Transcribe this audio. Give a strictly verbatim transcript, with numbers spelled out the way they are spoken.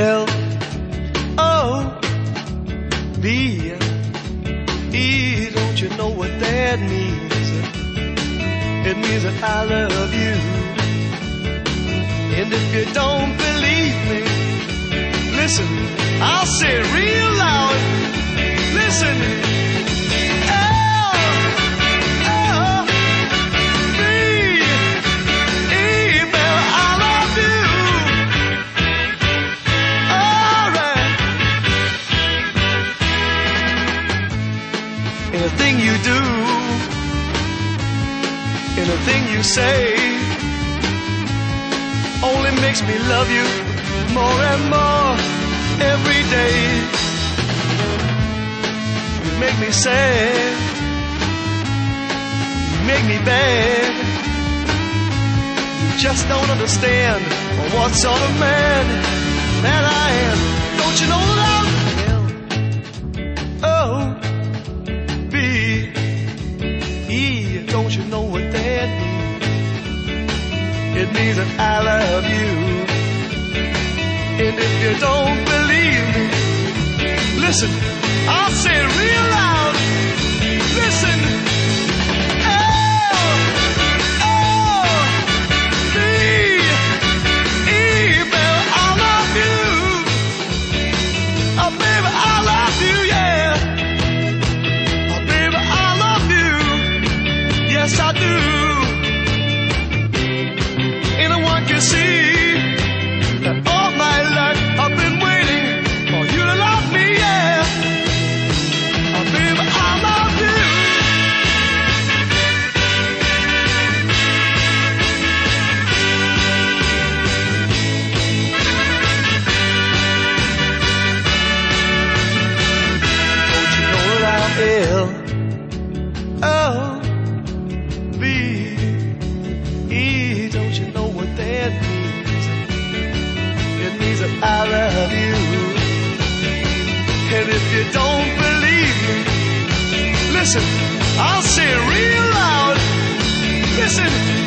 L O V E. Don't you know what that means? It means that I love you. And if you don't believe me, listen, I'll say it real loud. Listen. L O V E. Well, I love you. All right. Anything you do, anything you say, only makes me love you more and more every day. You make me sad, you make me bad. You just don't understand what sort of man that I am. Don't you know that I'm L O V E? Don't you know what that means? It means that I love you. And if you don't believe me, listen, I'll say it real loud. Listen. L O V E. Baby, I love you. Oh, baby, I love you, yeah. Oh, baby, I love you. Yes, I do. Anyone can see that all my life I've been waiting for you to love me, yeah. Oh, baby, I love you. Don't you know that I'm L O V E? Don't you know what that means? It means that I love you. And if you don't believe me, listen, I'll say it real loud. Listen.